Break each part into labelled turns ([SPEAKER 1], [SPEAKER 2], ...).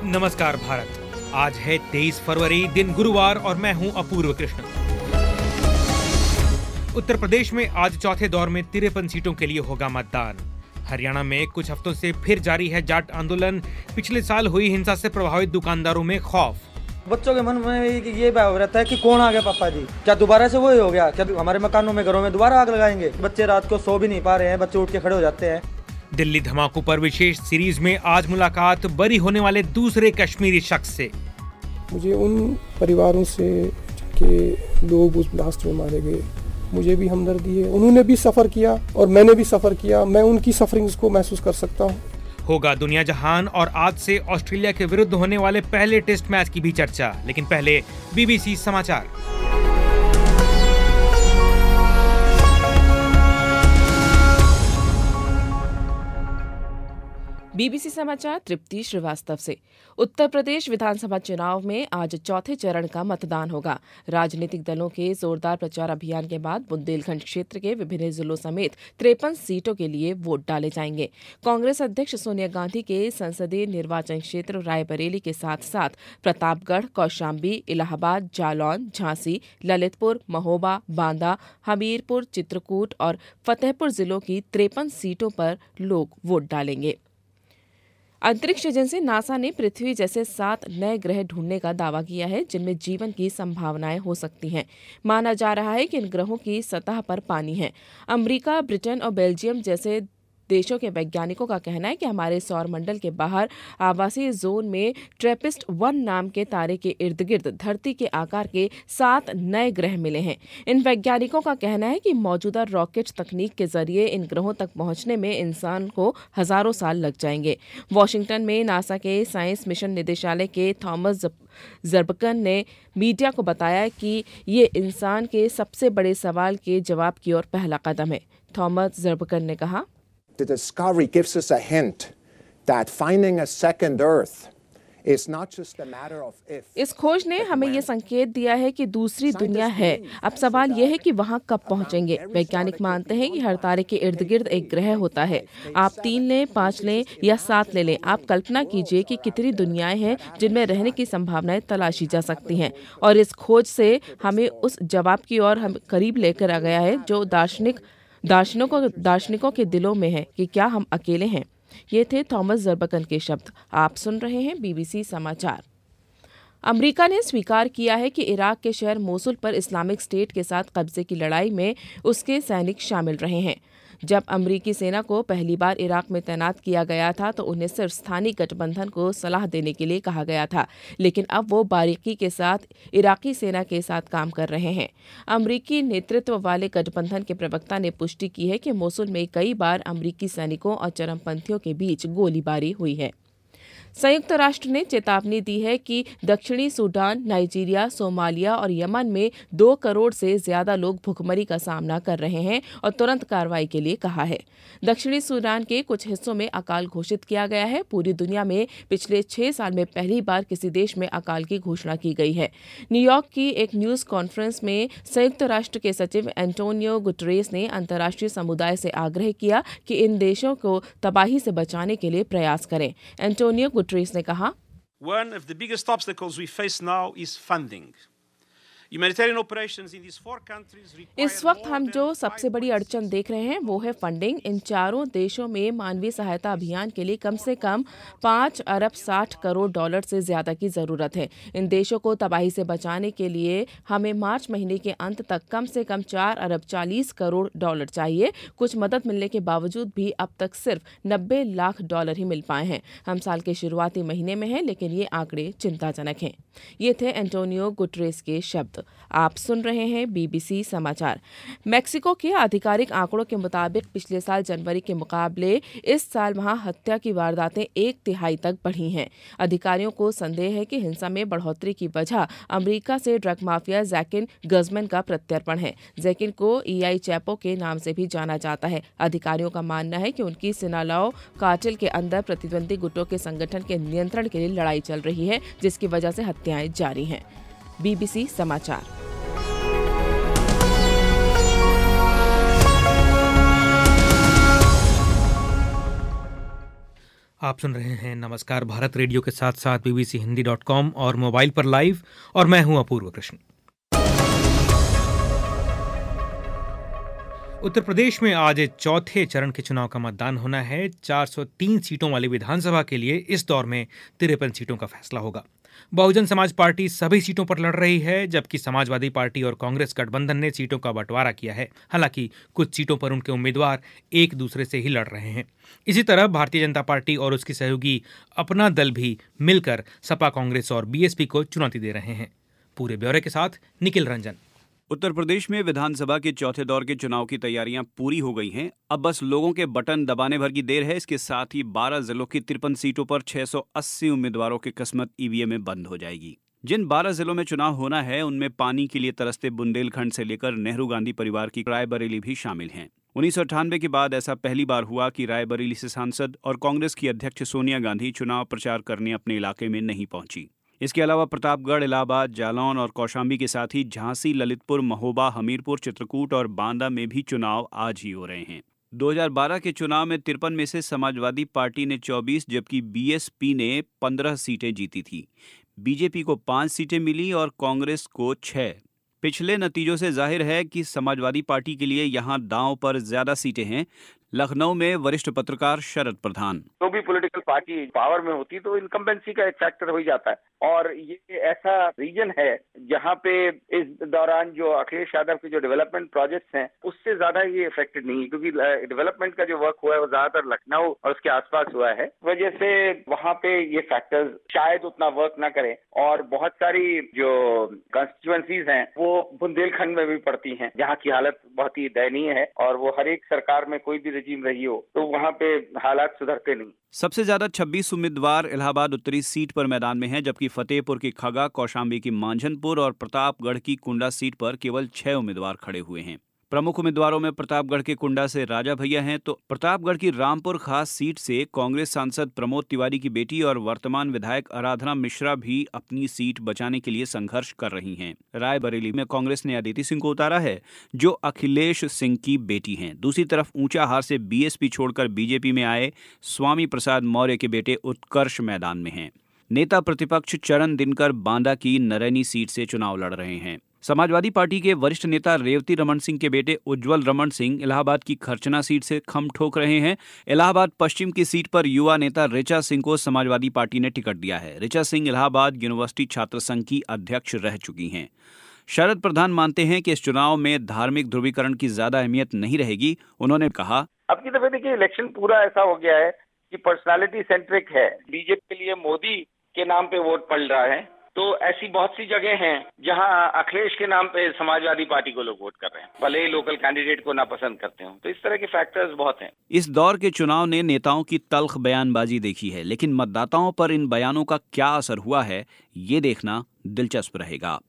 [SPEAKER 1] नमस्कार भारत। आज है 23 फरवरी, दिन गुरुवार, और मैं हूं अपूर्व कृष्ण। उत्तर प्रदेश में आज चौथे दौर में 53 सीटों के लिए होगा मतदान। हरियाणा में कुछ हफ्तों से फिर जारी है जाट आंदोलन। पिछले साल हुई हिंसा से प्रभावित दुकानदारों में खौफ।
[SPEAKER 2] बच्चों के मन में ये भाव रहता है कि कौन आ गया पापा जी, क्या दोबारा से वही हो गया, क्या हमारे मकानों में, घरों में दोबारा आग लगाएंगे। बच्चे रात को सो भी नहीं पा रहे हैं, बच्चे उठ के खड़े हो जाते हैं।
[SPEAKER 1] दिल्ली धमाकों पर विशेष सीरीज में आज मुलाकात बरी होने वाले दूसरे कश्मीरी शख्स से।
[SPEAKER 3] मुझे उन परिवारों से जिनके लोग उस ब्लास्ट में मारे गए, मुझे भी हमदर्दी है। उन्होंने भी सफ़र किया और मैंने भी सफ़र किया। मैं उनकी सफरिंग्स को महसूस कर सकता हूँ।
[SPEAKER 1] होगा दुनिया जहान और आज से ऑस्ट्रेलिया के विरुद्ध होने वाले पहले टेस्ट मैच की भी चर्चा। लेकिन पहले बीबीसी समाचार।
[SPEAKER 4] बीबीसी समाचार तृप्ति श्रीवास्तव से। उत्तर प्रदेश विधानसभा चुनाव में आज चौथे चरण का मतदान होगा। राजनीतिक दलों के जोरदार प्रचार अभियान के बाद बुंदेलखंड क्षेत्र के विभिन्न जिलों समेत 53 सीटों के लिए वोट डाले जाएंगे। कांग्रेस अध्यक्ष सोनिया गांधी के संसदीय निर्वाचन क्षेत्र रायबरेली के साथ साथ प्रतापगढ़, कौशाम्बी, इलाहाबाद, जालौन, झांसी, ललितपुर, महोबा, बांदा, हमीरपुर, चित्रकूट और फतेहपुर जिलों की 53 सीटों पर लोग वोट डालेंगे। अंतरिक्ष एजेंसी नासा ने पृथ्वी जैसे 7 नए ग्रह ढूंढने का दावा किया है जिनमें जीवन की संभावनाएं हो सकती हैं। माना जा रहा है कि इन ग्रहों की सतह पर पानी है। अमेरिका, ब्रिटेन और बेल्जियम जैसे देशों के वैज्ञानिकों का कहना है कि हमारे सौर मंडल के बाहर आवासीय जोन में ट्रेपिस्ट-1 नाम के तारे के इर्द गिर्द धरती के आकार के 7 नए ग्रह मिले हैं। इन वैज्ञानिकों का कहना है कि मौजूदा रॉकेट तकनीक के जरिए इन ग्रहों तक पहुंचने में इंसान को हजारों साल लग जाएंगे। वॉशिंगटन में नासा के साइंस मिशन निदेशालय के थॉमस जर्बकन ने मीडिया को बताया कि ये इंसान के सबसे बड़े सवाल के जवाब की ओर पहला कदम है। थॉमस जर्बकन ने कहा,
[SPEAKER 5] The discovery gives us a hint that finding a second Earth is not just a matter of if.
[SPEAKER 4] इस खोज ने हमें ये संकेत दिया है कि दूसरी दुनिया है। अब सवाल यह है कि वहाँ कब पहुँचेंगे। वैज्ञानिक मानते हैं कि हर तारे के इर्द गिर्द एक ग्रह होता है। आप 3 लें, 5 लें या 7 ले लें। आप कल्पना कीजिए कि कितनी दुनियाएं हैं जिनमें रहने की संभावनाएं तलाशी जा सकती हैं। और इस खोज से हमें उस जवाब की ओर हम करीब लेकर आ गया है जो दार्शनिकों के दिलों में है कि क्या हम अकेले हैं। ये थे थॉमस जर्बकन के शब्द। आप सुन रहे हैं बीबीसी समाचार। अमेरिका ने स्वीकार किया है कि इराक के शहर मोसुल पर इस्लामिक स्टेट के साथ कब्जे की लड़ाई में उसके सैनिक शामिल रहे हैं। जब अमेरिकी सेना को पहली बार इराक में तैनात किया गया था तो उन्हें सिर्फ स्थानीय गठबंधन को सलाह देने के लिए कहा गया था, लेकिन अब वो बारीकी के साथ इराकी सेना के साथ काम कर रहे हैं। अमेरिकी नेतृत्व वाले गठबंधन के प्रवक्ता ने पुष्टि की है कि मोसुल में कई बार अमेरिकी सैनिकों और चरमपंथियों के बीच गोलीबारी हुई है। संयुक्त राष्ट्र ने चेतावनी दी है कि दक्षिणी सूडान, नाइजीरिया, सोमालिया और यमन में 2 करोड़ से ज्यादा लोग भुखमरी का सामना कर रहे हैं और तुरंत कार्रवाई के लिए कहा है। दक्षिणी सूडान के कुछ हिस्सों में अकाल घोषित किया गया है। पूरी दुनिया में पिछले 6 साल में पहली बार किसी देश में अकाल की घोषणा की गई है। न्यूयॉर्क की एक न्यूज कॉन्फ्रेंस में संयुक्त राष्ट्र के सचिव एंटोनियो गुटरेस ने अंतर्राष्ट्रीय समुदाय से आग्रह किया कि इन देशों को तबाही से बचाने के लिए प्रयास करें। एंटोनियो गुटरेस ने कहा,
[SPEAKER 6] One of the biggest obstacles we face now is funding.
[SPEAKER 4] इस वक्त हम जो सबसे बड़ी अड़चन देख रहे हैं वो है फंडिंग। इन चारों देशों में मानवीय सहायता अभियान के लिए कम से कम 5 अरब 60 करोड़ डॉलर से ज्यादा की जरूरत है। इन देशों को तबाही से बचाने के लिए हमें मार्च महीने के अंत तक कम से कम 4 अरब 40 करोड़ डॉलर चाहिए। कुछ मदद मिलने के बावजूद भी अब तक सिर्फ 90 लाख डॉलर ही मिल पाए हैं। हम साल के शुरुआती महीने में हैं, लेकिन ये आंकड़े चिंताजनक हैं। ये थे एंटोनियो गुटरेस के शब्द। आप सुन रहे हैं बीबीसी समाचार। मेक्सिको के आधिकारिक आंकड़ों के मुताबिक पिछले साल जनवरी के मुकाबले इस साल वहां हत्या की वारदातें 1/3 तक बढ़ी हैं। अधिकारियों को संदेह है कि हिंसा में बढ़ोतरी की वजह अमेरिका से ड्रग माफिया जैकिन गजमन का प्रत्यर्पण है। जैकिन को EI चैपो के नाम से भी जाना जाता है। अधिकारियों का मानना है कि उनकी सिनालाओ कार्टेल के अंदर प्रतिद्वंदी गुटों के संगठन के नियंत्रण के लिए लड़ाई चल रही है, जिसकी वजह से हत्याएं जारी हैं। बीबीसी समाचार।
[SPEAKER 1] आप सुन रहे हैं नमस्कार भारत रेडियो के साथ साथ bbchindi.com और मोबाइल पर लाइव, और मैं हूं अपूर्व कृष्ण। उत्तर प्रदेश में आज चौथे चरण के चुनाव का मतदान होना है। 403 सीटों वाली विधानसभा के लिए इस दौर में 53 सीटों का फैसला होगा। बहुजन समाज पार्टी सभी सीटों पर लड़ रही है, जबकि समाजवादी पार्टी और कांग्रेस गठबंधन ने सीटों का बंटवारा किया है। हालांकि कुछ सीटों पर उनके उम्मीदवार एक दूसरे से ही लड़ रहे हैं। इसी तरह भारतीय जनता पार्टी और उसकी सहयोगी अपना दल भी मिलकर सपा, कांग्रेस और बीएसपी को चुनौती दे रहे हैं। पूरे ब्यौरे के साथ निखिल रंजन।
[SPEAKER 7] उत्तर प्रदेश में विधानसभा के चौथे दौर के चुनाव की तैयारियां पूरी हो गई हैं। अब बस लोगों के बटन दबाने भर की देर है। इसके साथ ही 12 जिलों की 53 सीटों पर 680 उम्मीदवारों की किस्मत ईवीएम में बंद हो जाएगी। जिन 12 जिलों में चुनाव होना है उनमें पानी के लिए तरसते बुंदेलखंड से लेकर नेहरू गांधी परिवार की रायबरेली भी शामिल हैं। 1998 के बाद ऐसा पहली बार हुआ कि रायबरेली से सांसद और कांग्रेस की अध्यक्ष सोनिया गांधी चुनाव प्रचार करने अपने इलाके में नहीं पहुंची। इसके अलावा प्रतापगढ़, इलाहाबाद, जालौन और कौशाम्बी के साथ ही झांसी, ललितपुर, महोबा, हमीरपुर, चित्रकूट और बांदा में भी चुनाव आज ही हो रहे हैं। 2012 के चुनाव में 53 में से समाजवादी पार्टी ने 24 जबकि बीएसपी ने 15 सीटें जीती थी। बीजेपी को 5 सीटें मिली और कांग्रेस को 6। पिछले नतीजों से जाहिर है कि समाजवादी पार्टी के लिए यहां दांव पर ज्यादा सीटें हैं। लखनऊ में वरिष्ठ पत्रकार शरद प्रधान।
[SPEAKER 8] तो भी पॉलिटिकल पार्टी पावर में होती तो इनकम्बेंसी का एक फैक्टर हो ही जाता है, और ये ऐसा रीजन है जहाँ पे इस दौरान जो अखिलेश यादव के जो डेवलपमेंट प्रोजेक्ट्स हैं उससे ज्यादा ये इफेक्टेड नहीं है, क्योंकि डेवलपमेंट का जो वर्क हुआ है वो ज्यादातर लखनऊ और उसके आसपास हुआ है। वजह से वहाँ पे ये फैक्टर्स शायद उतना वर्क ना करें, और बहुत सारी जो कॉन्स्टिट्यूएंसीज हैं वो बुंदेलखंड में भी पड़ती हैं जहाँ की हालत बहुत ही दयनीय है, और वो हर एक सरकार में कोई भी रजीम रही हो तो वहाँ पे हालात सुधरते नहीं।
[SPEAKER 7] सबसे ज्यादा 26 उम्मीदवार इलाहाबाद उत्तरी सीट पर मैदान में हैं, जबकि फतेहपुर की खगा, कौशाम्बी की मांझनपुर और प्रतापगढ़ की कुंडा सीट पर केवल 6 उम्मीदवार खड़े हुए हैं। प्रमुख उम्मीदवारों में प्रतापगढ़ के कुंडा से राजा भैया हैं, तो प्रतापगढ़ की रामपुर खास सीट से कांग्रेस सांसद प्रमोद तिवारी की बेटी और वर्तमान विधायक आराधना मिश्रा भी अपनी सीट बचाने के लिए संघर्ष कर रही हैं। रायबरेली में कांग्रेस ने अदिति सिंह को उतारा है, जो अखिलेश सिंह की बेटी हैं। दूसरी तरफ ऊंचाहार से बीएसपी छोड़कर बीजेपी में आए स्वामी प्रसाद मौर्य के बेटे उत्कर्ष मैदान में हैं। नेता प्रतिपक्ष चरण दिनकर बांदा की नरैनी सीट से चुनाव लड़ रहे हैं। समाजवादी पार्टी के वरिष्ठ नेता रेवती रमन सिंह के बेटे उज्जवल रमन सिंह इलाहाबाद की खरचना सीट से खम ठोक रहे हैं। इलाहाबाद पश्चिम की सीट पर युवा नेता ऋचा सिंह को समाजवादी पार्टी ने टिकट दिया है। ऋचा सिंह इलाहाबाद यूनिवर्सिटी छात्र संघ की अध्यक्ष रह चुकी हैं। शरद प्रधान मानते हैं कि इस चुनाव में धार्मिक ध्रुवीकरण की ज्यादा अहमियत नहीं रहेगी। उन्होंने कहा,
[SPEAKER 8] अब की दफे देखिए इलेक्शन पूरा ऐसा हो गया है कि पर्सनालिटी सेंट्रिक है। बीजेपी के लिए मोदी के नाम पे वोट पड़ रहा है, तो ऐसी बहुत सी जगह हैं जहां अखिलेश के नाम पे समाजवादी पार्टी को लोग वोट कर रहे हैं, भले ही लोकल कैंडिडेट को नापसंद करते हो। तो इस तरह के फैक्टर्स बहुत हैं।
[SPEAKER 7] इस दौर के चुनाव ने नेताओं की तल्ख बयानबाजी देखी है, लेकिन मतदाताओं पर इन बयानों का क्या असर हुआ है ये देखना दिलचस्प रहेगा।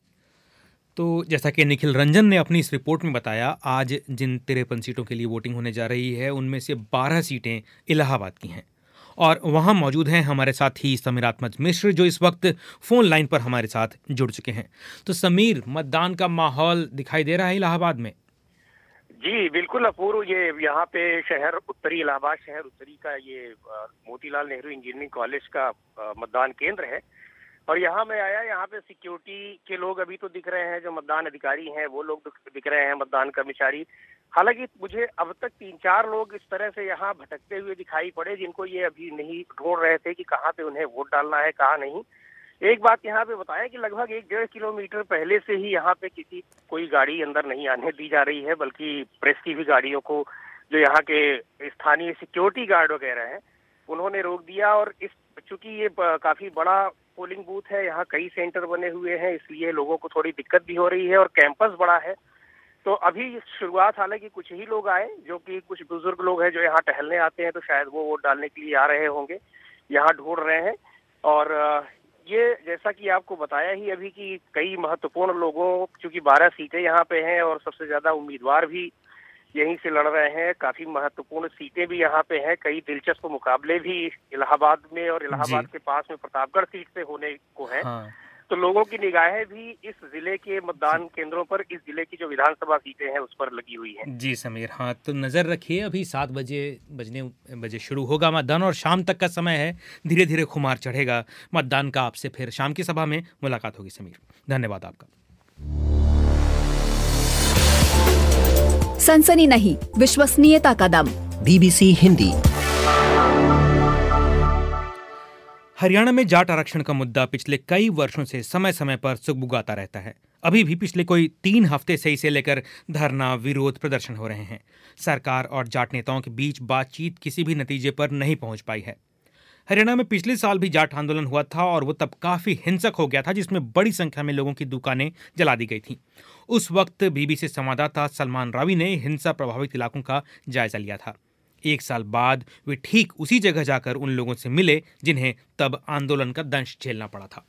[SPEAKER 1] तो जैसा कि निखिल रंजन ने अपनी इस रिपोर्ट में बताया, आज जिन 53 सीटों के लिए वोटिंग होने जा रही है उनमें से 12 सीटें इलाहाबाद की हैं, और वहां मौजूद हैं हमारे साथी समीरात्मज मिश्र, जो इस वक्त फोन लाइन पर हमारे साथ जुड़ चुके हैं। तो समीर, मतदान का माहौल दिखाई दे रहा है इलाहाबाद में?
[SPEAKER 9] जी बिल्कुल अपूर्व, ये यहाँ पे शहर उत्तरी इलाहाबाद शहर उत्तरी का ये मोतीलाल नेहरू इंजीनियरिंग कॉलेज का मतदान केंद्र है, और यहाँ मैं आया। यहाँ पे सिक्योरिटी के लोग अभी तो दिख रहे हैं, जो मतदान अधिकारी हैं वो लोग दिख रहे हैं, मतदान कर्मचारी। हालांकि मुझे अब तक 3-4 लोग इस तरह से यहाँ भटकते हुए दिखाई पड़े, जिनको ये अभी नहीं ढूंढ रहे थे कि कहाँ पे उन्हें वोट डालना है, कहाँ नहीं। एक बात यहाँ पे बताया कि लगभग 1-1.5 किलोमीटर पहले से ही यहाँ पे कोई गाड़ी अंदर नहीं आने दी जा रही है, बल्कि प्रेस की भी गाड़ियों को, जो यहाँ के स्थानीय सिक्योरिटी गार्ड वगैरह हैं, उन्होंने रोक दिया। और चूंकि ये काफी बड़ा पोलिंग बूथ है, यहाँ कई सेंटर बने हुए हैं, इसलिए लोगों को थोड़ी दिक्कत भी हो रही है, और कैंपस बड़ा है। तो अभी शुरुआत, हालांकि कुछ ही लोग आए, जो कि कुछ बुजुर्ग लोग हैं जो यहाँ टहलने आते हैं, तो शायद वो वोट डालने के लिए आ रहे होंगे, यहाँ ढूंढ रहे हैं। और ये जैसा कि आपको बताया ही अभी कि कई महत्वपूर्ण लोगों, चूंकि 12 सीटें यहाँ पे हैं और सबसे ज्यादा उम्मीदवार भी यहीं से लड़ रहे हैं, काफी महत्वपूर्ण सीटें भी यहाँ पे हैं, कई दिलचस्प मुकाबले भी इलाहाबाद में और इलाहाबाद के पास में प्रतापगढ़ सीट से होने को है। हाँ। तो लोगों की निगाहें भी इस जिले के मतदान केंद्रों पर, इस जिले की जो विधानसभा सीटें हैं उस पर लगी हुई हैं।
[SPEAKER 1] जी समीर, हाँ तो नज़र रखिए, अभी 7 बजे शुरू होगा मतदान और शाम तक का समय है। धीरे धीरे खुमार चढ़ेगा मतदान का। आपसे फिर शाम की सभा में मुलाकात होगी समीर, धन्यवाद आपका।
[SPEAKER 10] सनसनी नहीं, विश्वसनीयता का दम।
[SPEAKER 11] BBC हिंदी।
[SPEAKER 1] हरियाणा में जाट आरक्षण का मुद्दा पिछले कई वर्षों से समय समय पर सुगबुगाता रहता है। अभी भी पिछले कोई 3 हफ्ते से इसे लेकर धरना, विरोध प्रदर्शन हो रहे हैं। सरकार और जाट नेताओं के बीच बातचीत किसी भी नतीजे पर नहीं पहुंच पाई है। हरियाणा में पिछले साल भी जाट आंदोलन हुआ था और वो तब काफी हिंसक हो गया था, जिसमें बड़ी संख्या में लोगों की दुकानें जला दी गई थीं। उस वक्त BBC संवाददाता सलमान रावी ने हिंसा प्रभावित इलाकों का जायजा लिया था। 1 साल बाद वे ठीक उसी जगह जाकर उन लोगों से मिले जिन्हें तब आंदोलन का दंश झेलना पड़ा था।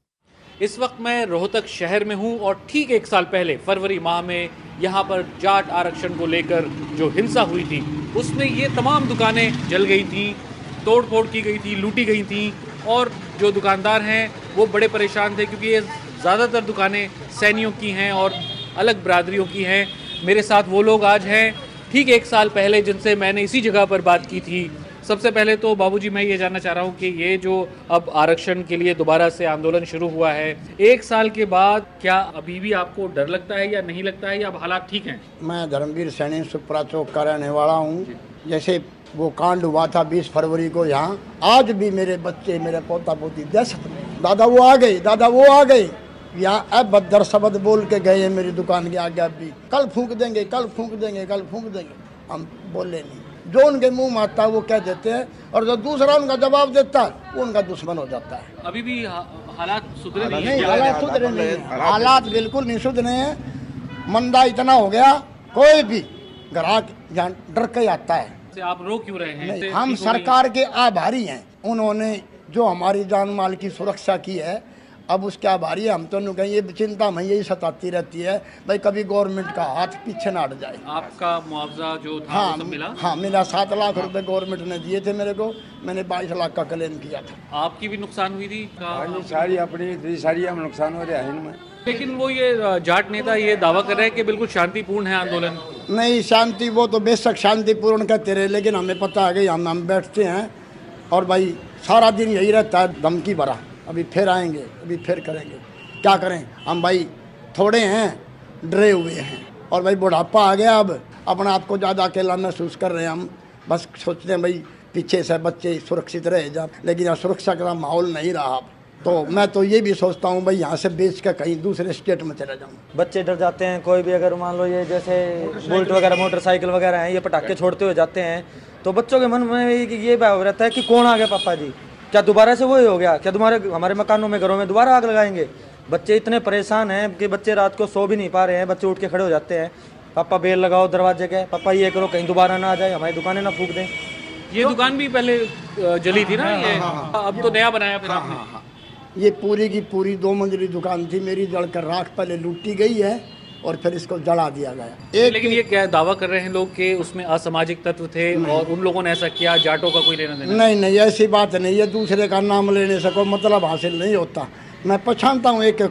[SPEAKER 12] इस वक्त मैं रोहतक शहर में हूं और ठीक 1 साल पहले फरवरी माह में यहां पर जाट आरक्षण को लेकर जो हिंसा हुई थी उसमें ये तमाम दुकानें जल गई थी, तोड़ फोड़ की गई थी, लूटी गई थी और जो दुकानदार हैं वो बड़े परेशान थे क्योंकि ये ज़्यादातर दुकानें सैनियों की हैं और अलग बरादरियों की हैं। मेरे साथ वो लोग आज हैं ठीक 1 साल पहले जिनसे मैंने इसी जगह पर बात की थी। सबसे पहले तो बाबूजी मैं ये जानना चाह रहा हूँ कि ये जो अब आरक्षण के लिए दोबारा से आंदोलन शुरू हुआ है 1 साल के बाद, क्या अभी भी आपको डर लगता है या नहीं लगता है या अब हालात ठीक हैं?
[SPEAKER 13] मैं धर्मवीर सैनी सुपरा चौक का रहने वाला हूँ। जैसे वो कांड हुआ था 20 फरवरी को यहाँ, आज भी मेरे बच्चे, मेरे पोता पोती दहशत में, दादा वो आ गए, दादा वो आ गए, यहाँ अब बदर शब्द बोल के गए हैं मेरी दुकान के आगे। भी कल फूंक देंगे, कल फूंक देंगे, कल फूंक देंगे। हम बोले नहीं, जो उनके मुंह में आता है वो कह देते हैं और जो दूसरा उनका जवाब देता है वो उनका दुश्मन हो जाता है।
[SPEAKER 12] अभी भी हालात सुधरे नहीं
[SPEAKER 13] है? हालात सुधरे नहीं है, हालात बिल्कुल नहीं सुधरे हैं। मंदा इतना हो गया, कोई भी ग्राहक डर के आता है।
[SPEAKER 12] आप रो क्यों रहे हैं?
[SPEAKER 13] हम सरकार के आभारी हैं, उन्होंने जो हमारी जान माल की सुरक्षा की है, अब उसके आभारी हम तो नहीं कहीं। ये चिंता में यही सताती रहती है भाई कभी गवर्नमेंट का हाथ पीछे ना हट जाए।
[SPEAKER 12] आपका मुआवजा जो था
[SPEAKER 13] हाँ,
[SPEAKER 12] सब मिला?
[SPEAKER 13] हाँ मिला, 7 लाख रुपए गवर्नमेंट ने दिए थे मेरे को, मैंने 22 लाख का क्लेम किया था।
[SPEAKER 12] आपकी भी नुकसान हुई थी?
[SPEAKER 14] सारी अपनी सारी हम नुकसान हो रहा है इनमें।
[SPEAKER 12] लेकिन वो ये जाट नेता ये दावा कर रहे हैं कि बिल्कुल शांतिपूर्ण है आंदोलन।
[SPEAKER 13] नहीं, शांति वो तो बेशक शांतिपूर्ण कहते रहे, लेकिन हमें पता है कि हम बैठते हैं और भाई सारा दिन यही रहता है धमकी भरा, अभी फिर आएंगे, अभी फिर करेंगे। क्या करें हम भाई, थोड़े हैं, डरे हुए हैं और भाई बुढ़ापा आ गया, अब अपने आप को ज़्यादा अकेला महसूस कर रहे हैं। हम बस सोचते हैं भाई पीछे से बच्चे सुरक्षित रहे जा, लेकिन यहाँ सुरक्षा का माहौल नहीं रहा। तो मैं तो ये भी सोचता हूँ भाई यहाँ से बेच कर कहीं दूसरे स्टेट में चला जाऊँ।
[SPEAKER 2] बच्चे डर जाते हैं, कोई भी अगर मान लो ये जैसे बुलेट वगैरह, मोटरसाइकिल वगैरह हैं, ये पटाखे छोड़ते हुए जाते हैं तो बच्चों के मन में ये भाव रहता है कि कौन आ गया पापा जी, क्या दोबारा से वही हो गया, क्या हमारे मकानों में, घरों में दोबारा आग लगाएंगे। बच्चे इतने परेशान हैं कि बच्चे रात को सो भी नहीं पा रहे हैं। बच्चे उठ के खड़े हो जाते हैं, पापा बेल लगाओ दरवाजे के, पापा ये करो कहीं दोबारा ना आ जाए, हमारी दुकानें ना फूंक दें।
[SPEAKER 12] ये दुकान भी पहले जली थी ना? ये अब तो नया बनाया फिर आपने?
[SPEAKER 13] ये पूरी की पूरी 2 मंजिली दुकान थी मेरी, जलकर राख पहले लूटी गई है और फिर इसको जला दिया गया।
[SPEAKER 12] लेकिन ये क्या दावा कर रहे हैं लोग कि उसमें असामाजिक तत्व थे और उन लोगों ने ऐसा किया, जाटों का कोई लेना देना?
[SPEAKER 13] नहीं नहीं, ऐसी बात नहीं है। दूसरे का नाम लेने से कोई मतलब हासिल नहीं होता। मैं पहचानता हूँ एक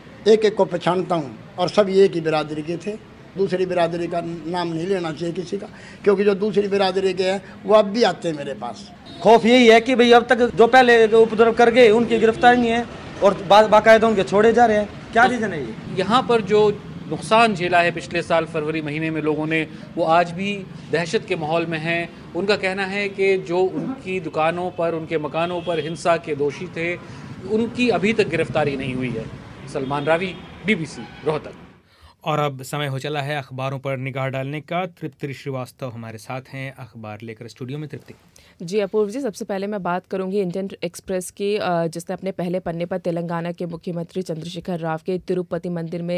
[SPEAKER 13] एक को पहचानता हूँ और सब एक ही बिरादरी के थे। दूसरी बिरादरी का नाम नहीं लेना चाहिए किसी का, क्योंकि जो दूसरी बिरादरी के हैं वो अब भी आते हैं मेरे पास।
[SPEAKER 2] खौफ यही है कि भाई अब तक जो पहले उपद्रव कर गए उनकी गिरफ्तारी नहीं है और बाकायदा उनके छोड़े जा रहे हैं। क्या रीजन है ये?
[SPEAKER 12] यहाँ पर जो नुकसान झेला है पिछले साल फरवरी महीने में लोगों ने, वो आज भी दहशत के माहौल में हैं। उनका कहना है कि जो उनकी दुकानों पर, उनके मकानों पर हिंसा के दोषी थे, उनकी अभी तक गिरफ्तारी नहीं हुई है। सलमान रावी, BBC, रोहतक।
[SPEAKER 1] और अब समय हो चला है अखबारों पर निगाह डालने का। तृप्ति श्रीवास्तव हमारे साथ हैं अखबार लेकर स्टूडियो में। तृप्ति
[SPEAKER 4] जी। अपूर्व जी, सबसे पहले मैं बात करूंगी इंडियन एक्सप्रेस की, जिसने अपने पहले पन्ने पर तेलंगाना के मुख्यमंत्री चंद्रशेखर राव के तिरुपति मंदिर में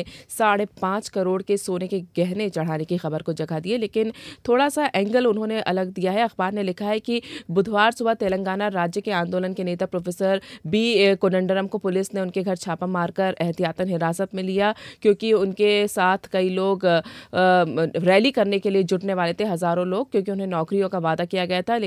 [SPEAKER 4] 5.5 करोड़ के सोने के गहने चढ़ाने की खबर को जगह दी है, लेकिन थोड़ा सा एंगल उन्होंने अलग दिया है। अखबार ने लिखा है कि बुधवार सुबह तेलंगाना राज्य के आंदोलन के नेता प्रोफेसर B कोदंडरम को पुलिस ने उनके घर छापा मारकर एहतियातन हिरासत में लिया, क्योंकि उनके साथ कई लोग रैली करने के लिए जुटने वाले थे, हजारों लोग, क्योंकि उन्हें नौकरियों का वादा किया गया था। लेकिन वहीं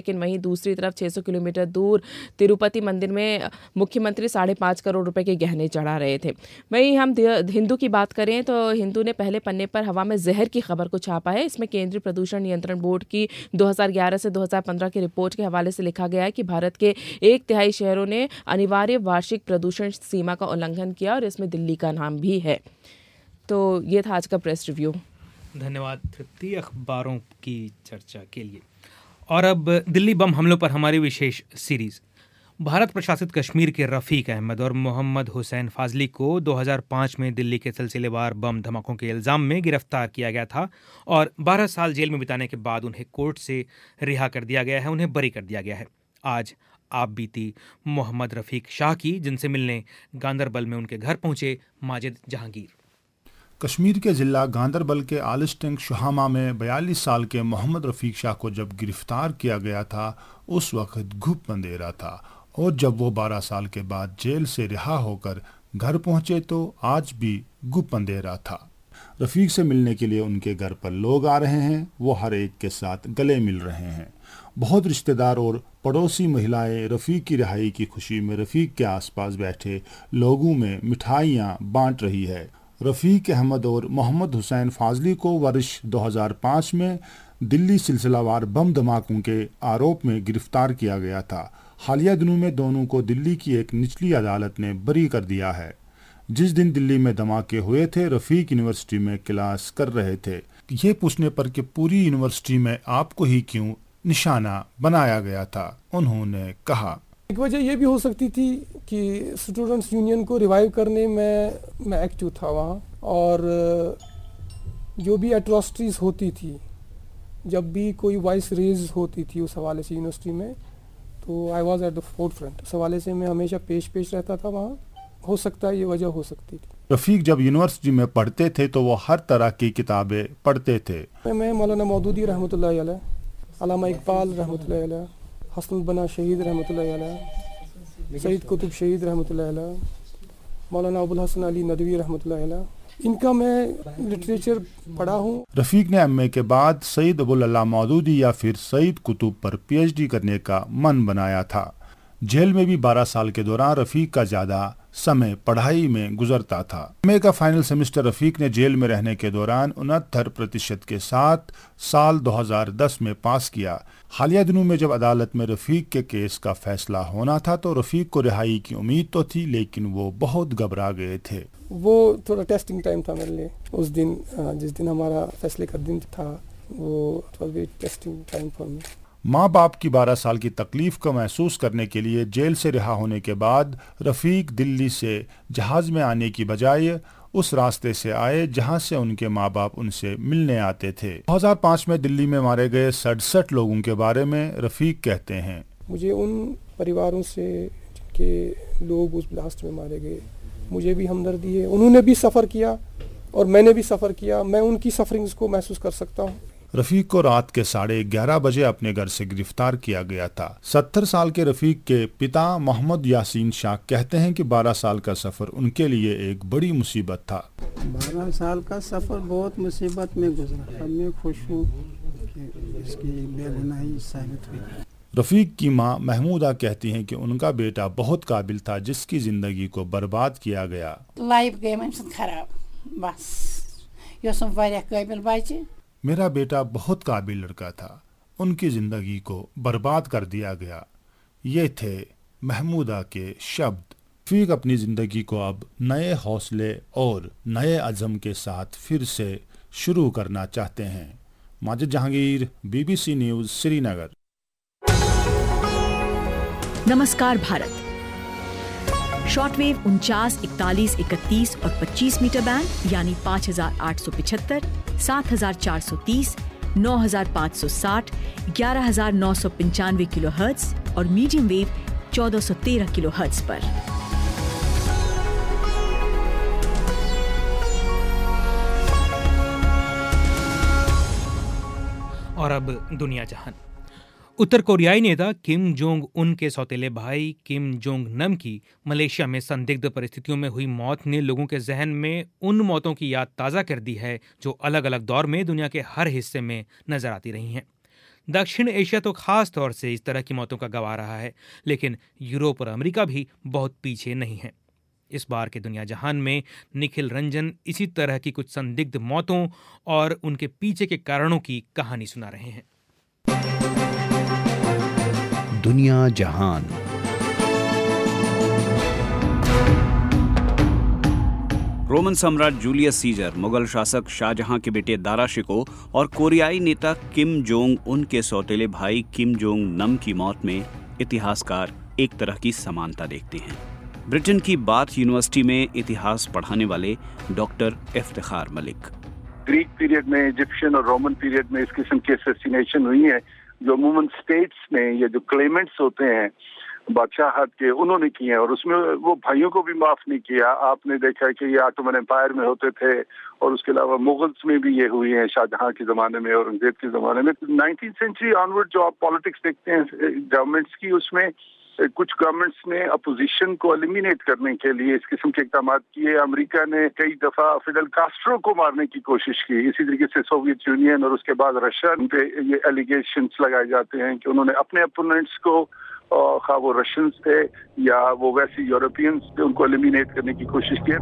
[SPEAKER 4] दूसरी तरफ 600 किलोमीटर दूर तिरुपति मंदिर में मुख्यमंत्री 5.5 करोड़ रुपए के गहने चढ़ा रहे थे। वहीं हम हिंदू की बात करें तो हिंदू ने पहले पन्ने पर हवा में जहर की खबर को छापा है। इसमें केंद्रीय प्रदूषण नियंत्रण बोर्ड की 2011 से 2015 की रिपोर्ट के हवाले से लिखा गया है कि भारत के 1/3 शहरों ने अनिवार्य वार्षिक प्रदूषण सीमा का उल्लंघन किया और इसमें दिल्ली का नाम भी है। तो ये था आज का प्रेस रिव्यू।
[SPEAKER 1] धन्यवाद तृप्ति अखबारों की चर्चा के लिए। और अब दिल्ली बम हमलों पर हमारी विशेष सीरीज। भारत प्रशासित कश्मीर के रफ़ीक अहमद और मोहम्मद हुसैन फाजली को 2005 में दिल्ली के सिलसिलेवार बम धमाकों के इल्ज़ाम में गिरफ्तार किया गया था और 12 साल जेल में बिताने के बाद उन्हें कोर्ट से रिहा कर दिया गया है, उन्हें बरी कर दिया गया है। आज आप बीती मोहम्मद रफ़ीक शाह की, जिनसे मिलने गांदरबल में उनके घर पहुंचे माजिद जहांगीर।
[SPEAKER 11] कश्मीर के ज़िला गांदरबल के आलिस्टिंग शुहामा में 42 साल के मोहम्मद रफ़ीक शाह को जब गिरफ्तार किया गया था उस वक्त घुप अंधेरा था और जब वो 12 साल के बाद जेल से रिहा होकर घर पहुंचे तो आज भी घुप अंधेरा था। रफ़ीक से मिलने के लिए उनके घर पर लोग आ रहे हैं, वो हर एक के साथ गले मिल रहे हैं। बहुत रिश्तेदार और पड़ोसी महिलाएं रफ़ीक की रिहाई की खुशी में रफ़ीक के आसपास बैठे लोगों में मिठाइयाँ बांट रही है। रफ़ीक अहमद और मोहम्मद हुसैन फाजली को वर्ष 2005 में दिल्ली सिलसिलावार बम धमाकों के आरोप में गिरफ्तार किया गया था। हालिया दिनों में दोनों को दिल्ली की एक निचली अदालत ने बरी कर दिया है। जिस दिन दिल्ली में धमाके हुए थे, रफ़ीक यूनिवर्सिटी में क्लास कर रहे थे। ये पूछने पर कि पूरी यूनिवर्सिटी में आपको ही क्यों निशाना बनाया गया था, उन्होंने कहा,
[SPEAKER 3] एक वजह यह भी हो सकती थी कि स्टूडेंट्स यूनियन को रिवाइव करने में मैं एक्टिव था वहाँ, और जो भी एट्रॉसिटीज़ होती थी, जब भी कोई वॉइस रेज होती थी उस हवाले से यूनिवर्सिटी में, तो I was at the fourth front. उस हवाले से मैं हमेशा पेश रहता था वहाँ। हो सकता है ये वजह हो सकती थी।
[SPEAKER 11] रफ़ीक जब यूनिवर्सिटी में पढ़ते थे तो वो हर तरह की किताबें पढ़ते थे।
[SPEAKER 3] मैं मौलाना मौदूदी रहमतुल्लाह अलैह, अल्लामा इकबाल रहमतुल्लाह अलैह, हसन बना शहीद रहमतुल्लाह अलैह, सईद कुतुब शहीद रहमतुल्लाह अलैह, मौलाना अबुल हसन अली नदवी रहमतुल्लाह अलैह, इनका मैं लिटरेचर पढ़ा हूँ।
[SPEAKER 11] रफ़ीक ने एमए के बाद सईद अबुल अल्लाह मौदूदी या फिर सईद कुतुब पर पीएचडी करने का मन बनाया था। जेल में भी 12 साल के दौरान रफ़ीक का ज़्यादा समय पढ़ाई में गुजरता था। एमए का फाइनल सेमेस्टर रफ़ीक ने जेल में रहने के दौरान 69% के साथ साल 2010 में पास किया। हालिया दिनों में जब अदालत में रफ़ीक के केस का फैसला होना था तो रफ़ीक को रिहाई की उम्मीद तो थी, लेकिन वो बहुत घबरा गए थे।
[SPEAKER 3] वो थोड़ा टेस्टिंग टाइम था मेरे लिए। उस दिन जिस दिन हमारा फैसले का दिन था, वो टेस्टिंग टाइम फॉर मी।
[SPEAKER 11] माँ बाप की 12 साल की तकलीफ को महसूस करने के लिए जेल से रिहा होने के बाद रफ़ीक दिल्ली से जहाज़ में आने की बजाय उस रास्ते से आए जहां से उनके माँ बाप उनसे मिलने आते थे। 2005 में दिल्ली में मारे गए 67 लोगों के बारे में रफ़ीक कहते हैं,
[SPEAKER 3] मुझे उन परिवारों से जिनके लोग उस ब्लास्ट में मारे गए, मुझे भी हमदर्दी है। उन्होंने भी सफ़र किया और मैंने भी सफ़र किया। मैं उनकी सफरिंग्स को महसूस कर सकता हूँ।
[SPEAKER 11] रफ़ीक को रात के 11:30 बजे अपने घर से गिरफ्तार किया गया था। 70 साल के रफ़ीक के पिता मोहम्मद यासीन शाह कहते हैं कि 12 साल का सफ़र उनके लिए एक बड़ी मुसीबत था।
[SPEAKER 15] 12 साल का सफ़र बहुत मुसीबत में गुजरा। अब मैं खुश हूँ कि इसकी बेगुनाही साबित हुई।
[SPEAKER 11] रफ़ीक की माँ महमूदा कहती हैं कि उनका बेटा बहुत काबिल था जिसकी ज़िंदगी को बर्बाद किया गया।
[SPEAKER 16] लाइफ गई अम खराब, बस यह वारिया काबिल बच्चे।
[SPEAKER 11] मेरा बेटा बहुत काबिल लड़का था, उनकी ज़िंदगी को बर्बाद कर दिया गया। ये थे महमूदा के शब्द। रफ़ीक अपनी ज़िंदगी को अब नए हौसले और नए अज़म के साथ फिर से शुरू करना चाहते हैं। Majid Jahangir, BBC news, Srinagar.
[SPEAKER 10] नमस्कार भारत। शॉर्टवेव 49, 41, 31 और 25 मीटर बैंड यानी 5875, 7430, 9560, 11995 किलोहर्ट्ज़ और मीडियम वेव 1413 किलोहर्ट्ज़ पर।
[SPEAKER 1] और अब दुनिया जहान। उत्तर कोरियाई नेता किम जोंग उन के सौतेले भाई किम जोंग नम की मलेशिया में संदिग्ध परिस्थितियों में हुई मौत ने लोगों के जहन में उन मौतों की याद ताज़ा कर दी है जो अलग अलग दौर में दुनिया के हर हिस्से में नजर आती रही हैं। दक्षिण एशिया तो खास तौर से इस तरह की मौतों का गवाह रहा है, लेकिन यूरोप और अमेरिका भी बहुत पीछे नहीं है। इस बार के दुनिया जहान में निखिल रंजन इसी तरह की कुछ संदिग्ध मौतों और उनके पीछे के कारणों की कहानी सुना रहे हैं।
[SPEAKER 7] दुनिया जहान। रोमन सम्राट जूलियस सीजर, मुगल शासक शाहजहां के बेटे दारा शिको और कोरियाई नेता किम जोंग उन के सौतेले भाई किम जोंग नम की मौत में इतिहासकार एक तरह की समानता देखते हैं। ब्रिटेन की बाथ यूनिवर्सिटी में इतिहास पढ़ाने वाले doctor Iftikhar Malik.
[SPEAKER 17] Greek period में, इजिप्शियन और रोमन पीरियड में इस किस्म की असैसिनेशन हुई है जो अमूमन स्टेट्स में ये जो क्लेमेंट्स होते हैं बादशाहत के, उन्होंने किए हैं और उसमें वो भाइयों को भी माफ नहीं किया। आपने देखा है कि ये ऑटोमन एम्पायर में होते थे और उसके अलावा मुगल्स में भी ये हुई हैं, शाहजहां के ज़माने में, औरंगजेब के ज़माने में। 19th सेंचुरी ऑनवर्ड जो आप पॉलिटिक्स देखते हैं गवर्नमेंट्स की, उसमें कुछ गवर्नमेंट्स ने अपोजिशन को एलिमिनेट करने के लिए इस किस्म के इक़दाम किए। अमेरिका ने कई दफ़ा फिडेल कास्ट्रो को मारने की कोशिश की। इसी तरीके से सोवियत यूनियन और उसके बाद रशिया पे ये एलिगेशंस लगाए जाते हैं कि उन्होंने अपने अपोनेंट्स को, खा वो रशियंस थे या वो वैसे यूरोपियंस थे, उनको एलिमिनेट करने की कोशिश की।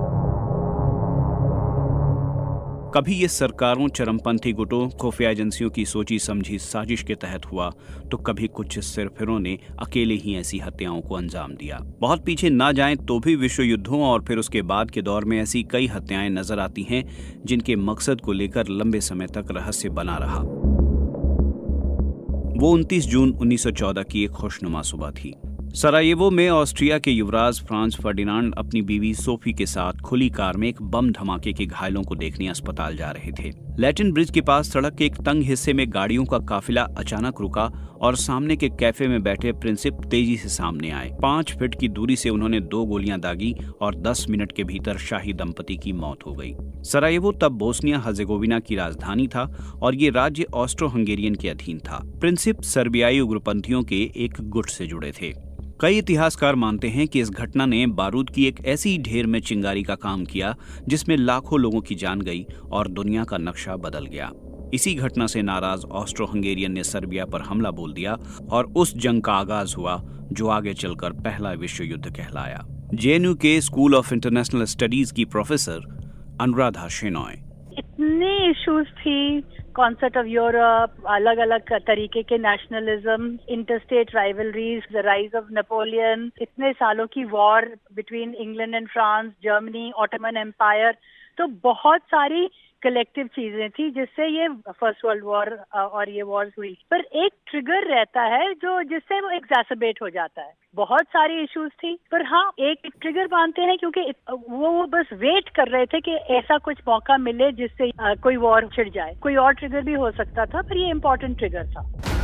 [SPEAKER 7] कभी ये सरकारों, चरमपंथी गुटों, खुफिया एजेंसियों की सोची समझी साजिश के तहत हुआ, तो कभी कुछ सिरफिरों ने अकेले ही ऐसी हत्याओं को अंजाम दिया। बहुत पीछे ना जाएं तो भी विश्व युद्धों और फिर उसके बाद के दौर में ऐसी कई हत्याएं नजर आती हैं जिनके मकसद को लेकर लंबे समय तक रहस्य बना रहा। वो 29 जून 1914 की एक खुशनुमा सुबह थी। सरायेवो में ऑस्ट्रिया के युवराज फ्रांस फर्डिनांड अपनी बीवी सोफी के साथ खुली कार में एक बम धमाके के घायलों को देखने अस्पताल जा रहे थे। लैटिन ब्रिज के पास सड़क के एक तंग हिस्से में गाड़ियों का काफिला अचानक रुका और सामने के कैफे में बैठे प्रिंसिप तेजी से सामने आए। 5 फीट की दूरी से उन्होंने 2 गोलियां दागी और 10 मिनट के भीतर शाही दंपति की मौत हो गई। सरायेवो तब बोस्निया हर्जेगोविना की राजधानी था और ये राज्य ऑस्ट्रो हंगेरियन के अधीन था। प्रिंसिप सर्बियाई उग्रपंथियों के एक गुट से जुड़े थे। कई इतिहासकार मानते हैं कि इस घटना ने बारूद की एक ऐसी ढेर में चिंगारी का काम किया जिसमें लाखों लोगों की जान गई और दुनिया का नक्शा बदल गया। इसी घटना से नाराज ऑस्ट्रो हंगेरियन ने सर्बिया पर हमला बोल दिया और उस जंग का आगाज हुआ जो आगे चलकर पहला विश्व युद्ध कहलाया। जेएनयू के स्कूल ऑफ इंटरनेशनल स्टडीज की प्रोफेसर अनुराधा शेनॉय।
[SPEAKER 18] इतने इश्यूज थी, कॉन्सेप्ट ऑफ यूरोप, अलग अलग तरीके के nationalism, interstate rivalries, the rise of Napoleon, इतने सालों की war between England and France, Germany, Ottoman empire, तो बहुत सारी कलेक्टिव चीजें थी जिससे ये फर्स्ट वर्ल्ड वॉर और ये वॉर्स हुई। पर एक ट्रिगर रहता है जो जिससे वो एग्जैसरबेट हो जाता है। बहुत सारी इश्यूज थी, पर हाँ एक ट्रिगर मानते हैं क्योंकि वो बस वेट कर रहे थे कि ऐसा कुछ मौका मिले जिससे कोई वॉर छिड़ जाए। कोई और ट्रिगर भी हो सकता था, पर ये इम्पोर्टेंट ट्रिगर था।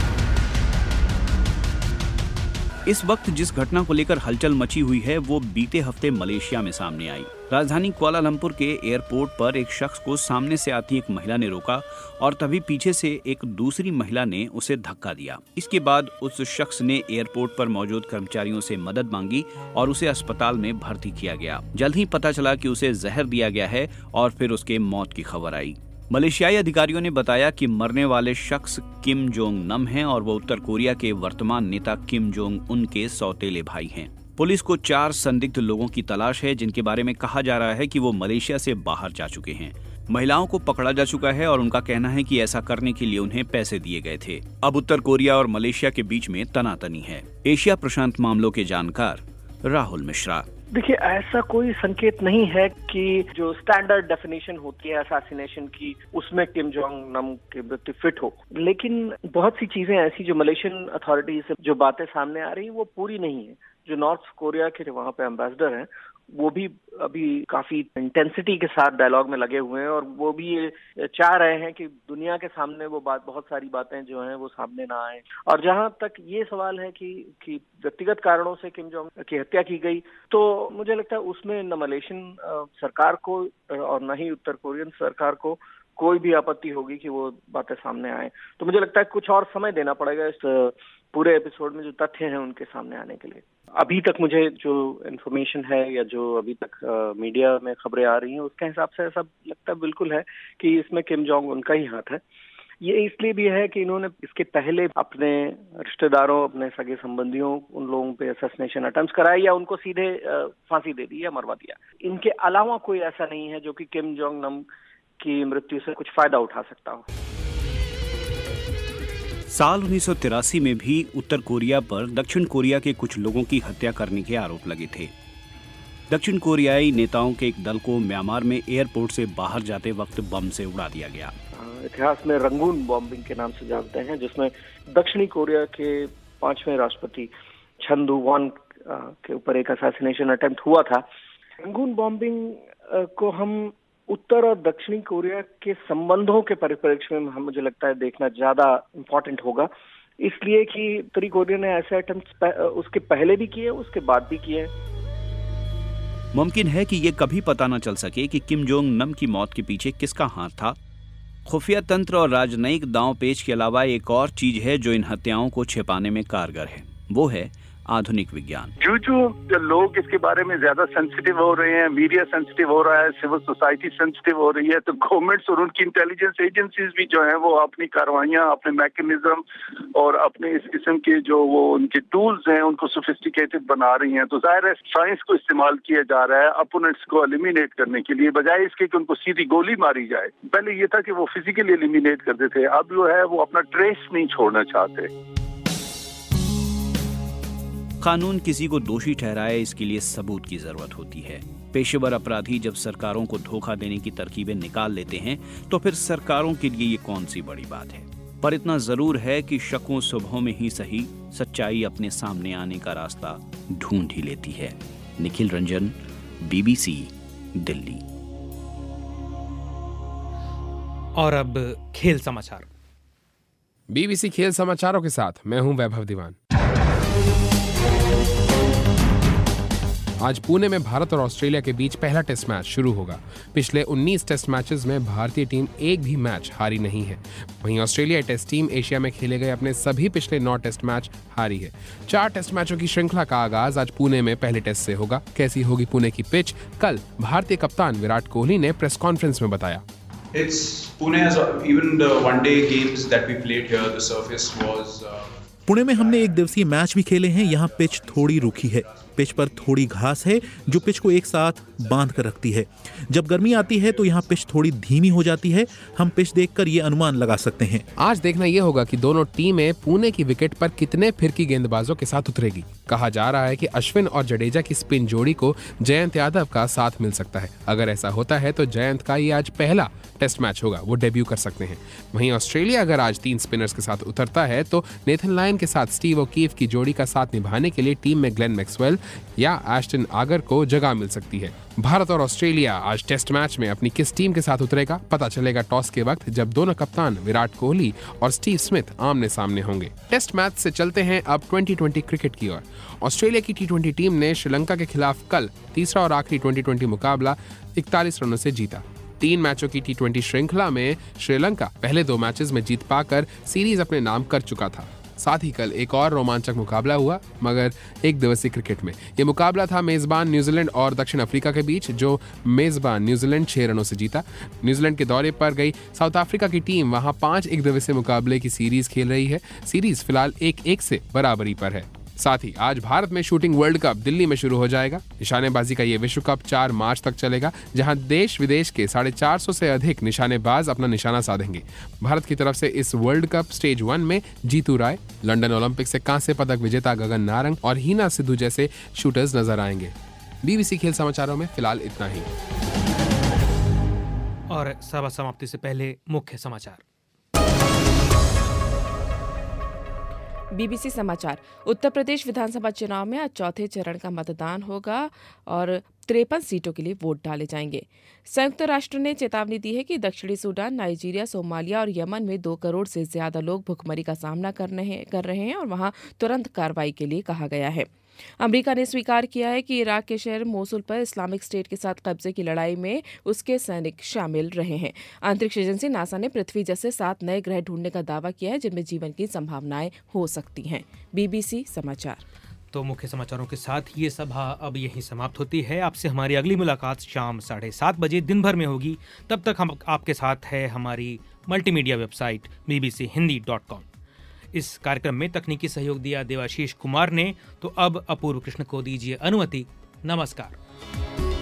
[SPEAKER 7] इस वक्त जिस घटना को लेकर हलचल मची हुई है वो बीते हफ्ते मलेशिया में सामने आई। राजधानी कुआलालंपुर के एयरपोर्ट पर एक शख्स को सामने से आती एक महिला ने रोका और तभी पीछे से एक दूसरी महिला ने उसे धक्का दिया। इसके बाद उस शख्स ने एयरपोर्ट पर मौजूद कर्मचारियों से मदद मांगी और उसे अस्पताल में भर्ती किया गया। जल्द ही पता चला कि उसे जहर दिया गया है और फिर उसके मौत की खबर आई। मलेशियाई अधिकारियों ने बताया कि मरने वाले शख्स किम जोंग नम हैं और वो उत्तर कोरिया के वर्तमान नेता किम जोंग उन के सौतेले भाई हैं। पुलिस को 4 संदिग्ध लोगों की तलाश है जिनके बारे में कहा जा रहा है कि वो मलेशिया से बाहर जा चुके हैं। महिलाओं को पकड़ा जा चुका है और उनका कहना है कि ऐसा करने के लिए उन्हें पैसे दिए गए थे। अब उत्तर कोरिया और मलेशिया के बीच में तनातनी है। एशिया प्रशांत मामलों के जानकार राहुल मिश्रा।
[SPEAKER 19] देखिए, ऐसा कोई संकेत नहीं है कि जो स्टैंडर्ड डेफिनेशन होती है असैसिनेशन की उसमें किम जोंग नम के व्यक्ति फिट हो, लेकिन बहुत सी चीजें ऐसी जो मलेशियन अथॉरिटी से जो बातें सामने आ रही वो पूरी नहीं है। जो नॉर्थ कोरिया के वहाँ पे एम्बेसडर हैं वो भी अभी काफी इंटेंसिटी के साथ डायलॉग में लगे हुए हैं और वो भी ये चाह रहे हैं कि दुनिया के सामने वो बहुत सारी बातें जो हैं वो सामने ना आए। और जहां तक ये सवाल है कि व्यक्तिगत कारणों से किम जोंग की हत्या की गई, तो मुझे लगता है उसमें न मलेशियन सरकार को और न ही उत्तर कोरियन सरकार को कोई भी आपत्ति होगी कि वो बातें सामने आए। तो मुझे लगता है कुछ और समय देना पड़ेगा इस पूरे एपिसोड में जो तथ्य हैं उनके सामने आने के लिए। अभी तक मुझे जो इन्फॉर्मेशन है या जो अभी तक मीडिया में खबरें आ रही हैं उसके हिसाब से ऐसा लगता है बिल्कुल है कि इसमें किम जोंग उनका ही हाथ है। ये इसलिए भी है कि इन्होंने इसके पहले अपने रिश्तेदारों, अपने सगे संबंधियों, उन लोगों पे असैसिनेशन अटेम्प्ट्स कराए या उनको सीधे फांसी दे दी या मरवा दिया। इनके अलावा कोई ऐसा नहीं है जो कि किम जोंग नम की मृत्यु से कुछ फायदा उठा सकता हो।
[SPEAKER 7] साल 1983 में भी उत्तर कोरिया पर दक्षिण कोरिया के कुछ लोगों की हत्या करने के आरोप लगे थे। दक्षिण कोरियाई नेताओं के एक दल को म्यांमार में एयरपोर्ट से बाहर जाते वक्त बम से उड़ा दिया गया।
[SPEAKER 19] इतिहास में रंगून बॉम्बिंग के नाम से जानते हैं, जिसमें दक्षिणी कोरिया के 5वें राष्ट्रपति चन दू वॉन के ऊपर एक असैसिनेशन अटेम्प्ट हुआ था। रंगून बॉम्बिंग को हम उत्तर और दक्षिणी कोरिया के संबंधों के परिप्रेक्ष्य में मुझे लगता है देखना ज्यादा इम्पोर्टेंट होगा, इसलिए कि उत्तरी कोरिया ने ऐसे अटेम्प्ट उसके पहले भी किए, उसके बाद भी किए।
[SPEAKER 7] मुमकिन है कि ये कभी पता न चल सके कि किम जोंग नम की मौत के पीछे किसका हाथ था। खुफिया तंत्र और राजनयिक दांव पेच के अलावा एक और चीज है जो इन हत्याओं को छिपाने में कारगर है, वो है आधुनिक विज्ञान।
[SPEAKER 17] जो लोग इसके बारे में ज्यादा सेंसिटिव हो रहे हैं, मीडिया सेंसिटिव हो रहा है, सिविल सोसाइटी सेंसिटिव हो रही है, तो गवर्नमेंट्स और उनकी इंटेलिजेंस एजेंसीज भी जो हैं वो अपनी कार्रवाइयां, अपने मैकेनिज्म और अपने इस किस्म के जो वो उनके टूल्स हैं उनको सोफिस्टिकेटेड बना रही हैं। तो जाहिर है साइंस को इस्तेमाल किया जा रहा है अपोनेंट्स को एलिमिनेट करने के लिए, बजाय इसके कि उनको सीधी गोली मारी जाए। पहले ये था कि वो फिजिकली एलिमिनेट करते थे, अब जो है वो अपना ट्रेस नहीं छोड़ना चाहते।
[SPEAKER 7] कानून किसी को दोषी ठहराए इसके लिए सबूत की जरूरत होती है। पेशेवर अपराधी जब सरकारों को धोखा देने की तरकीबें निकाल लेते हैं तो फिर सरकारों के लिए ये कौन सी बड़ी बात है। पर इतना जरूर है कि शकों सुबहों में ही सही सच्चाई अपने सामने आने का रास्ता ढूंढ ही लेती है। निखिल रंजन, BBC, दिल्ली।
[SPEAKER 1] और अब खेल समाचार।
[SPEAKER 20] BBC खेल समाचारों के साथ मैं हूं वैभव दीवान। आज पुणे में भारत और ऑस्ट्रेलिया के बीच पहला टेस्ट मैच शुरू होगा। पिछले 19 टेस्ट मैचेस में भारतीय टीम एक भी मैच हारी नहीं है। वहीं ऑस्ट्रेलियाई टेस्ट टीम एशिया में खेले गए अपने सभी पिछले 9 टेस्ट मैच हारी है। 4 टेस्ट मैचों की श्रृंखला का आगाज आज पुणे में पहले टेस्ट से होगा। कैसी होगी पुणे की पिच, कल भारतीय कप्तान विराट कोहली ने प्रेस कॉन्फ्रेंस में बताया।
[SPEAKER 21] पुणे में हमने एक दिवसीय मैच भी खेले हैं। यहाँ पिच थोड़ी रूखी है, पिच पर थोड़ी घास है जो पिच को एक साथ बांध कर रखती है। जब गर्मी आती है तो यहाँ पिच थोड़ी धीमी हो जाती है। हम पिच देखकर ये अनुमान लगा सकते हैं।
[SPEAKER 20] आज देखना यह होगा कि दोनों टीमें पुणे की विकेट पर कितने फिरकी गेंदबाजों के साथ उतरेगी। कहा जा रहा है कि अश्विन और जडेजा की स्पिन जोड़ी को जयंत यादव का साथ मिल सकता है। अगर ऐसा होता है तो जयंत का ये आज पहला टेस्ट मैच होगा, वो डेब्यू कर सकते हैं। वहीं ऑस्ट्रेलिया अगर आज 3 स्पिनर्स के साथ उतरता है तो नेथन लायन के साथ स्टीव ओकीफ की जोड़ी का साथ निभाने के लिए टीम में ग्लेन मैक्सवेल या एस्टन आगर को जगह मिल सकती है। भारत और ऑस्ट्रेलिया आज टेस्ट मैच में अपनी किस टीम के साथ उतरेगा पता चलेगा टॉस के वक्त, जब दोनों कप्तान विराट कोहली और स्टीव स्मिथ आमने सामने होंगे। टेस्ट मैच से चलते हैं अब 2020 क्रिकेट की ओर। ऑस्ट्रेलिया की T20 टीम ने श्रीलंका के खिलाफ कल तीसरा और आखिरी 2020 मुकाबला 41 रनों से जीता। 3 मैचों की T20 श्रृंखला में श्रीलंका पहले 2 मैचेस में जीत पाकर सीरीज अपने नाम कर चुका था। साथ ही कल एक और रोमांचक मुकाबला हुआ, मगर एक दिवसीय क्रिकेट में। यह मुकाबला था मेजबान न्यूजीलैंड और दक्षिण अफ्रीका के बीच, जो मेजबान न्यूजीलैंड 6 रनों से जीता। न्यूजीलैंड के दौरे पर गई साउथ अफ्रीका की टीम वहां 5 एक दिवसीय मुकाबले की सीरीज खेल रही है। सीरीज फिलहाल 1-1 से बराबरी पर है। साथ ही आज भारत में शूटिंग वर्ल्ड कप दिल्ली में शुरू हो जाएगा। निशानेबाजी का ये विश्व कप 4 मार्च तक चलेगा, जहां देश विदेश के 450 से अधिक निशानेबाज अपना निशाना साधेंगे। भारत की तरफ से इस वर्ल्ड कप स्टेज 1 में जीतू राय, लंदन ओलंपिक से कांस्य पदक विजेता गगन नारंग और हीना सिद्धू जैसे शूटर्स नजर आएंगे। BBC खेल समाचारों में फिलहाल इतना ही।
[SPEAKER 1] और सभा समाप्ति से पहले मुख्य समाचार।
[SPEAKER 4] BBC समाचार। उत्तर प्रदेश विधानसभा चुनाव में आज चौथे चरण का मतदान होगा और 53 सीटों के लिए वोट डाले जाएंगे। संयुक्त राष्ट्र ने चेतावनी दी है कि दक्षिणी सूडान, नाइजीरिया, सोमालिया और यमन में 2 करोड़ से ज्यादा लोग भुखमरी का सामना कर रहे हैं और वहां तुरंत कार्रवाई के लिए कहा गया है। अमेरिका ने स्वीकार किया है कि इराक के शहर मोसुल पर इस्लामिक स्टेट के साथ कब्जे की लड़ाई में उसके सैनिक शामिल रहे हैं। अंतरिक्ष एजेंसी नासा ने पृथ्वी जैसे 7 नए ग्रह ढूंढने का दावा किया है जिनमें जीवन की संभावनाएं हो सकती हैं। BBC समाचार।
[SPEAKER 1] तो मुख्य समाचारों के साथ ये सभा अब यहीं समाप्त होती है। आपसे हमारी अगली मुलाकात शाम 7:30 बजे दिन भर में होगी। तब तक हम आपके साथ है हमारी मल्टीमीडिया वेबसाइट bbchehindy.com। इस कार्यक्रम में तकनीकी सहयोग दिया देवाशीष कुमार ने। तो अब अपूर्व कृष्ण को दीजिए अनुमति। नमस्कार।